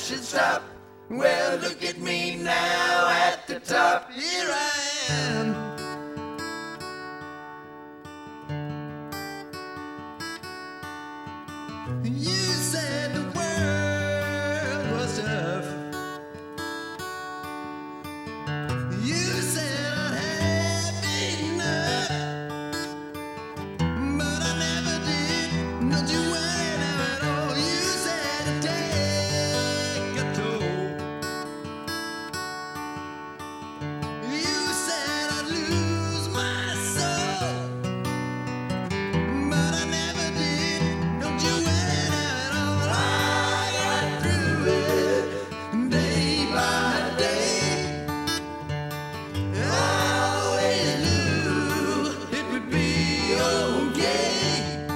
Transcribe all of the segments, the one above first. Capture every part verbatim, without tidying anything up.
should stop. Well, look at me now at the top. Here I am. You said the world was tough. You said I'd have enough, but I never did. Don't you worry now at all. You said to take a toll. You said I'd lose my soul, but I never did. Don't you worry now at all. I got through it day by day. I always knew it would be okay.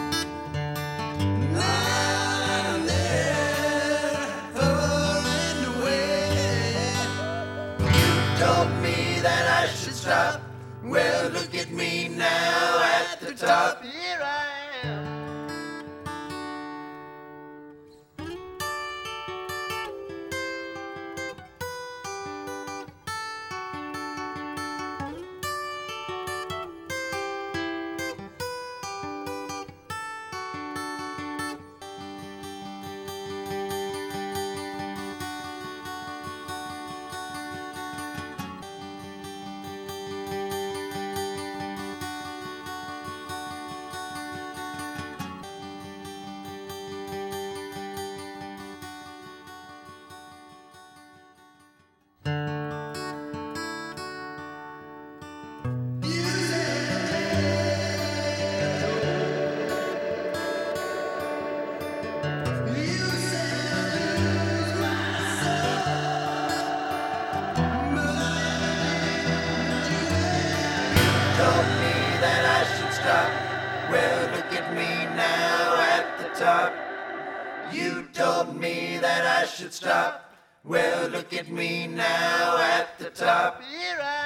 Now I'm there, falling away. You told me that I should stop. Well, look at me now at the top. Here I am. Told me that I should stop. Well, look at me now at the top. You told me that I should stop. Well, look at me now at the top. Here I